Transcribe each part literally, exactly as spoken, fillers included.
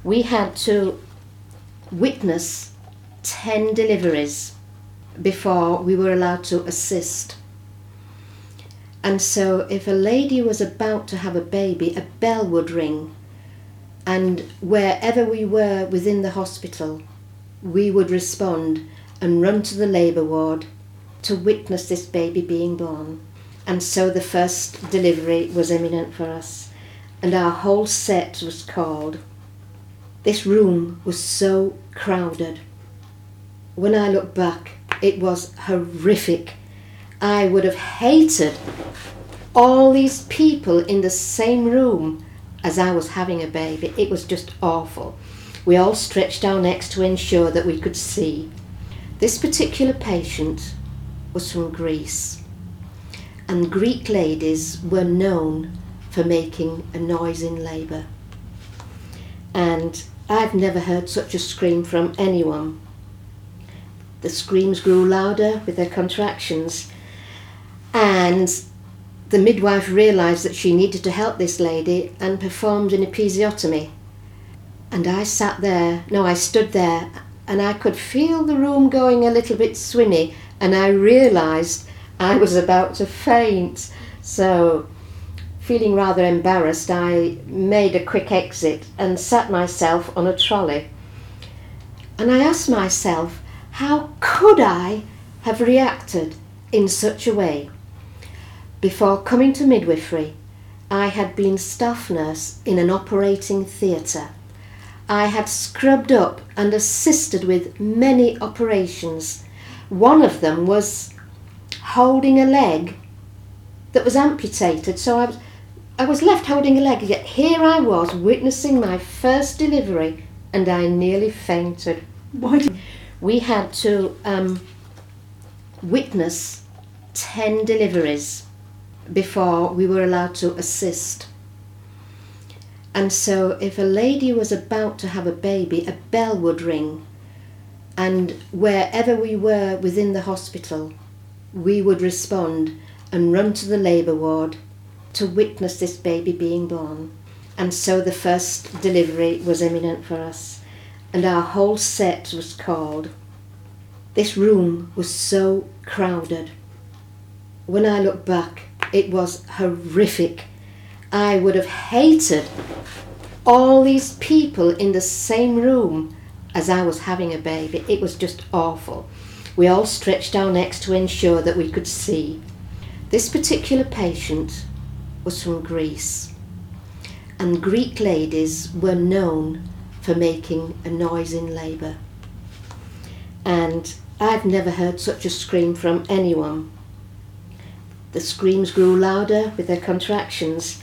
We had to witness ten deliveries before we were allowed to assist. And so if a lady was about to have a baby, a bell would ring, and wherever we were within the hospital, we would respond and run to the labour ward to witness this baby being born. And so the first delivery was imminent for us, and our whole set was called. This room was so crowded. When I look back, it was horrific. I would have hated all these people in the same room as I was having a baby. It was just awful. We all stretched our necks to ensure that we could see. This particular patient was from Greece, and Greek ladies were known for making a noise in labour. And I've never heard such a scream from anyone. The screams grew louder with their contractions, and the midwife realised that she needed to help this lady and performed an episiotomy. And I sat there, no, I stood there, and I could feel the room going a little bit swimmy, and I realised I was about to faint. So, feeling rather embarrassed, I made a quick exit and sat myself on a trolley. And I asked myself, how could I have reacted in such a way? Before coming to midwifery, I had been staff nurse in an operating theatre. I had scrubbed up and assisted with many operations. One of them was holding a leg that was amputated, so I was, I was left holding a leg, yet here I was witnessing my first delivery, and I nearly fainted. Why did we had to um, witness ten deliveries before we were allowed to assist. And so if a lady was about to have a baby, a bell would ring, and wherever we were within the hospital, we would respond and run to the labour ward to witness this baby being born. And so the first delivery was imminent for us, and our whole set was called. This room was so crowded. When I look back, it was horrific. I would have hated all these people in the same room as I was having a baby. It was just awful. We all stretched our necks to ensure that we could see. This particular patient was from Greece, and Greek ladies were known for making a noise in labour. And I've never heard such a scream from anyone. The screams grew louder with their contractions,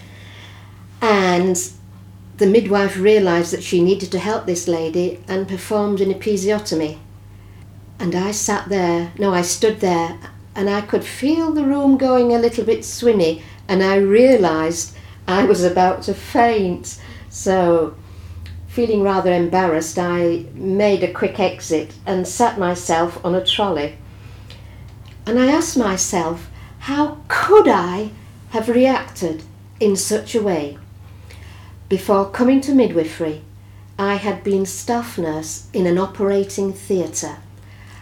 and the midwife realised that she needed to help this lady and performed an episiotomy. And I sat there, no, I stood there, and I could feel the room going a little bit swimmy, and I realised I was about to faint. So, feeling rather embarrassed, I made a quick exit and sat myself on a trolley. And I asked myself, how could I have reacted in such a way? Before coming to midwifery, I had been staff nurse in an operating theatre.